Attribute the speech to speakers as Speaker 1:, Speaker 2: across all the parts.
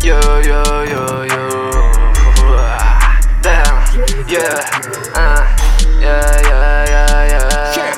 Speaker 1: Yo, yo, yo, yo. Damn, yeah, yeah, yeah, yeah, yeah.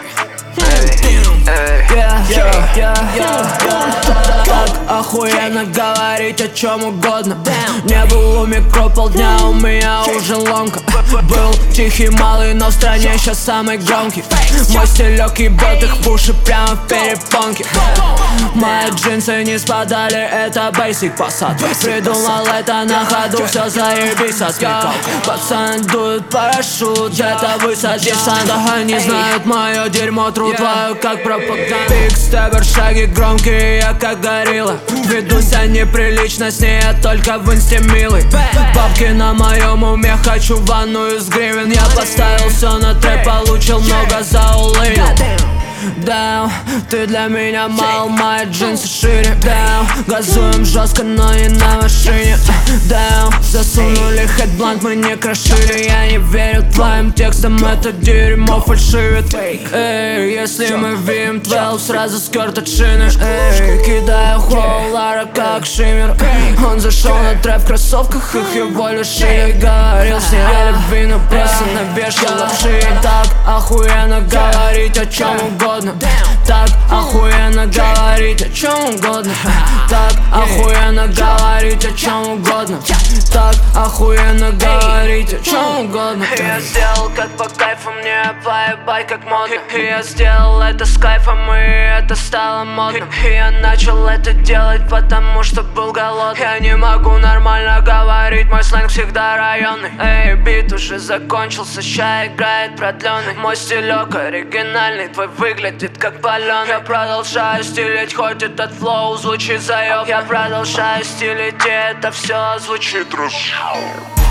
Speaker 2: Так охуенно говорить о чем угодно. Не был у микро полдня, у меня уже ломка. Был тихий малый, но в стране сейчас самый громкий. Мой стилек ебет их в уши прямо в перепонке. Мои джинсы не спадали, это basic посад. Придумал это на ходу, все заебись отвлекал. Пацаны дуют парашют, это высадь десанта. Они знают мое дерьмо, труд твою как пропаганда. Бигстебер, шаги громкие, я как горилла. Веду себя неприлично, с ней я только в инсте милый. Бабки на моем уме, хочу ванную с гривен. Я поставил все на трэп, получил много заулынил. Down, ты для меня мал, мои джинсы шире. Down, газуем жестко, но не на машине. Down, засунули хедблант, мы не крошили. Я не верю твоим текстам, это дерьмо фальшивит. Эй, если мы видим 12, сразу скёрт от шины. Эй, кидаю холл, Лара как шиммер. Он зашел на трэп в кроссовках, их его лишили. Говорил с ней о любви, но просто навешал лапши. Так охуенно говорить о чем угодно. Так охуенно говорить о чем угодно. Так охуенно говорить о чем угодно. Так охуенно говорить о чем угодно. Я сделал как по кайфу, мне поебать как модно. Я сделал это с кайфом, и это стало модным. Я начал это делать, потому что был голодный. Я не могу нормально говорить, мой сленг всегда районный. Эй, бит уже закончился, ща играет продленный. Мой стилек оригинальный, твой выглядит как паленый. Я продолжаю стилить, хоть этот флоу звучит заеб. Я продолжаю стилить, и это все звучит.